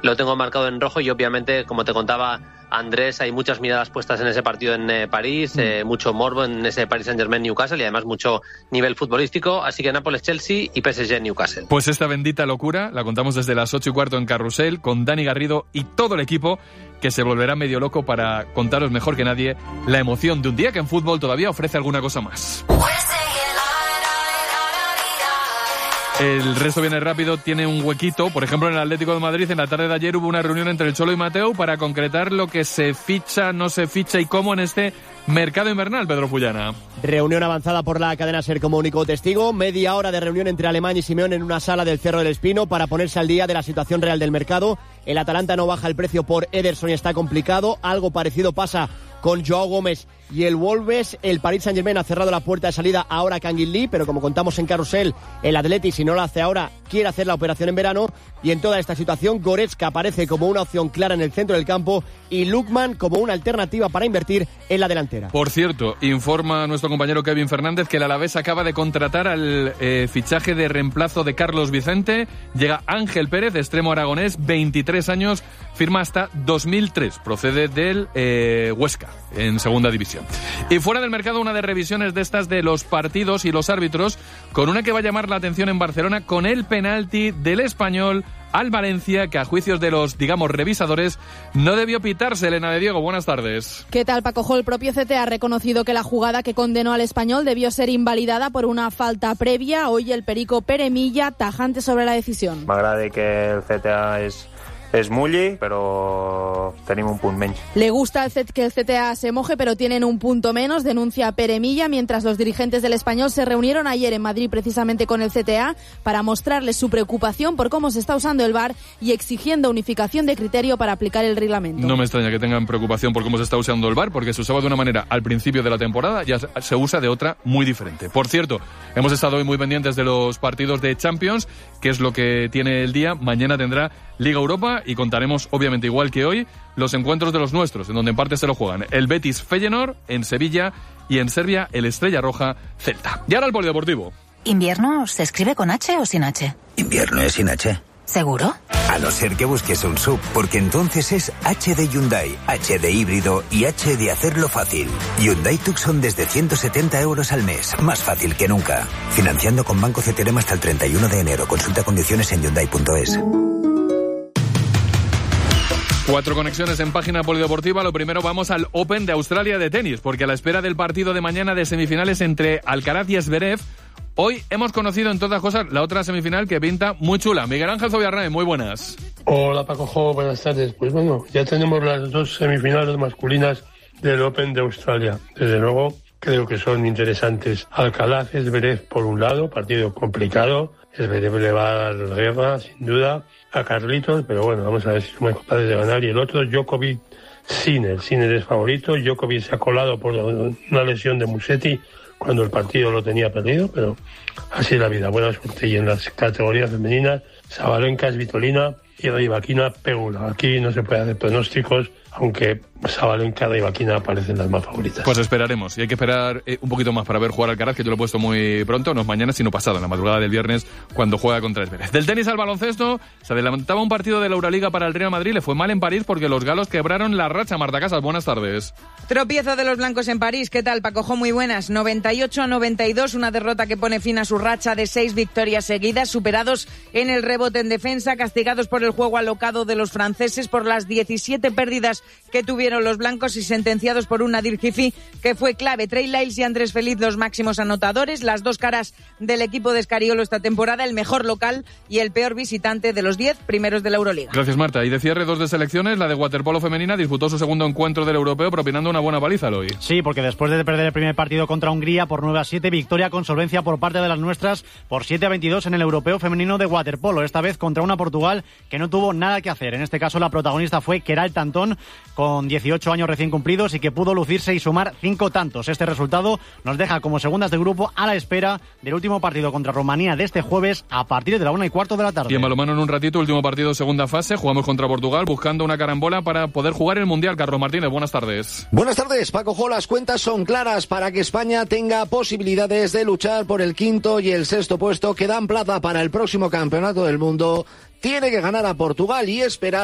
lo tengo marcado en rojo y obviamente, como te contaba Andrés, hay muchas miradas puestas en ese partido en París, mucho morbo en ese Paris Saint-Germain-Newcastle y además mucho nivel futbolístico, así que Nápoles-Chelsea y PSG-Newcastle. Pues esta bendita locura la contamos desde las 8:15 en Carrusel con Dani Garrido y todo el equipo que se volverá medio loco para contaros mejor que nadie la emoción de un día que en fútbol todavía ofrece alguna cosa más. El resto viene rápido, tiene un huequito. Por ejemplo, en el Atlético de Madrid, en la tarde de ayer hubo una reunión entre el Cholo y Mateu para concretar lo que se ficha, no se ficha y cómo en este mercado invernal, Pedro Fullana. Reunión avanzada por la cadena SER como único testigo. Media hora de reunión entre Alemán y Simeone en una sala del Cerro del Espino para ponerse al día de la situación real del mercado. El Atalanta no baja el precio por Ederson y está complicado. Algo parecido pasa con Joao Gómez y el Wolves. El Paris Saint-Germain ha cerrado la puerta de salida ahora a Kangin Lee, pero como contamos en Carrusel, el Atleti, si no lo hace ahora, quiere hacer la operación en verano. Y en toda esta situación, Goretzka aparece como una opción clara en el centro del campo y Lookman como una alternativa para invertir en la delantera. Por cierto, informa nuestro compañero Kevin Fernández que el Alavés acaba de contratar al fichaje de reemplazo de Carlos Vicente. Llega Ángel Pérez, extremo aragonés, 23 años, firma hasta 2003, procede del Huesca, en segunda división. Y fuera del mercado, una de revisiones de estas de los partidos y los árbitros, con una que va a llamar la atención en Barcelona, con el penalti del Español al Valencia, que a juicios de los, digamos, revisadores, no debió pitarse. Elena de Diego, buenas tardes. ¿Qué tal, Paco? El propio CTA ha reconocido que la jugada que condenó al Español debió ser invalidada por una falta previa. Hoy el perico Pere Milla, tajante sobre la decisión. M'agrada que el CTA es mulli, pero tenemos un punt menys. Le gusta que el CTA se moje, pero tienen un punto menos, denuncia Pere Milla, mientras los dirigentes del Español se reunieron ayer en Madrid precisamente con el CTA para mostrarles su preocupación por cómo se está usando el VAR y exigiendo unificación de criterio para aplicar el reglamento. No me extraña que tengan preocupación por cómo se está usando el VAR, porque se usaba de una manera al principio de la temporada, ya se usa de otra muy diferente. Por cierto, hemos estado hoy muy pendientes de los partidos de Champions, que es lo que tiene el día. Mañana tendrá Liga Europa y contaremos, obviamente igual que hoy, los encuentros de los nuestros, en donde en parte se lo juegan el Betis Feyenoord en Sevilla y en Serbia el Estrella Roja Celta. Y ahora el polideportivo. ¿Invierno se escribe con H o sin H? Invierno es sin H. ¿Seguro? A no ser que busques un SUV, porque entonces es H de Hyundai, H de híbrido y H de hacerlo fácil. Hyundai Tucson desde 170 euros al mes, más fácil que nunca. Financiando con Banco CTLM hasta el 31 de enero. Consulta condiciones en Hyundai.es. 4 conexiones en página polideportiva. Lo primero, vamos al Open de Australia de tenis, porque a la espera del partido de mañana de semifinales entre Alcaraz y Zverev, hoy hemos conocido en todas cosas la otra semifinal que pinta muy chula. Miguel Ángel Zobiarrae, muy buenas. Hola Paco, buenas tardes. Pues bueno, ya tenemos las dos semifinales masculinas del Open de Australia. Desde luego creo que son interesantes. Alcaraz, Zverev por un lado, partido complicado. Zverev le va a dar guerra, sin duda, a Carlitos, pero bueno, vamos a ver si somos capaces de ganar. Y el otro, Djokovic, Sinner. Sinner es favorito. Djokovic se ha colado por una lesión de Musetti cuando el partido lo tenía perdido, pero así es la vida. Buena suerte. Y en las categorías femeninas, Sabalenka, Svitolina y Rybakina, Pegula. Aquí no se puede hacer pronósticos, aunque Sabalenka, Rybakina aparecen las más favoritas. Pues esperaremos, y hay que esperar un poquito más para ver jugar Alcaraz, que yo lo he puesto muy pronto, no es mañana sino pasado, en la madrugada del viernes, cuando juega contra Zverev. Del tenis al baloncesto, se adelantaba un partido de la Euroliga para el Real Madrid, le fue mal en París porque los galos quebraron la racha. Marta Casas, buenas tardes. Tropiezo de los blancos en París, ¿qué tal, Paco? Muy buenas, 98-92, una derrota que pone fin a su racha de 6 victorias seguidas, superados en el rebote en defensa, castigados por el juego alocado de los franceses, por las 17 pérdidas que tuvieron los blancos y sentenciados por un Nadir Gifi que fue clave. Trey Lyles y Andrés Feliz los máximos anotadores, las dos caras del equipo de Escariolo esta temporada, el mejor local y el peor visitante de los 10 primeros de la Euroliga. Gracias, Marta. Y de cierre, 2 de selecciones, la de waterpolo femenina disputó su segundo encuentro del europeo propinando una buena paliza hoy. Sí, porque después de perder el primer partido contra Hungría por 9-7, victoria con solvencia por parte de las nuestras por 7-22 en el europeo femenino de waterpolo, esta vez contra una Portugal que no tuvo nada que hacer. En este caso la protagonista fue Queralt Tantón, con 18 años recién cumplidos y que pudo lucirse y sumar 5 tantos. Este resultado nos deja como segundas de grupo a la espera del último partido contra Rumanía de este jueves a partir de la 1:15 de la tarde. Y en balonmano en un ratito, último partido, segunda fase, jugamos contra Portugal buscando una carambola para poder jugar el Mundial. Carlos Martínez, buenas tardes. Buenas tardes, Paco. Las cuentas son claras para que España tenga posibilidades de luchar por el 5º y el 6º puesto que dan plaza para el próximo Campeonato del Mundo. Tiene que ganar a Portugal y esperar